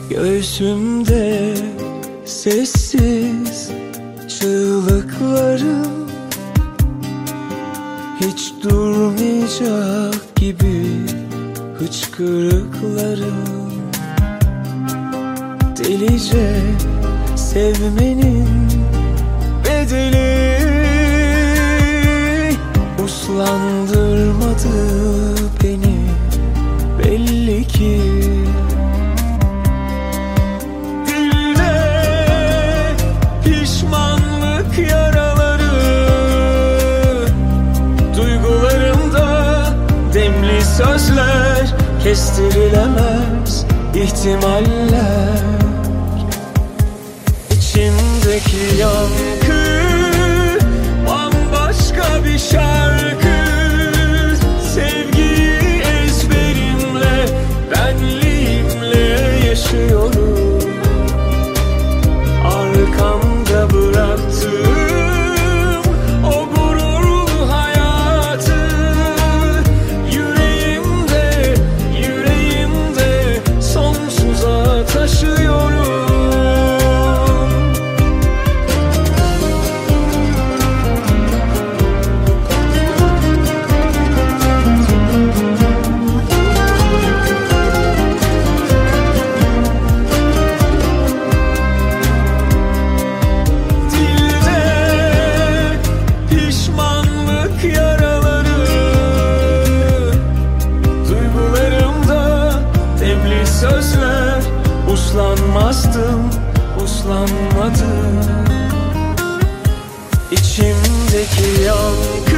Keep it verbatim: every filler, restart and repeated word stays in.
Göğsümde sessiz çığlıklarım, hiç durmayacak gibi hıçkırıklarım. Delice sevmenin bedeli uslandırmadı beni belli ki. Dilde pişmanlık yaraları, duygularımda demli sözler, kestirilemez ihtimaller. İçimdeki yankı bambaşka bir şarkı. Sevgiyi ezberimle, benliğimle yaşıyorum. Arkamda bıraktığım o gururlu hayatı yüreğimde, yüreğimde sonsuza taşıyorum. Sözler uslanmazdım, uslanmadım. İçimdeki yankı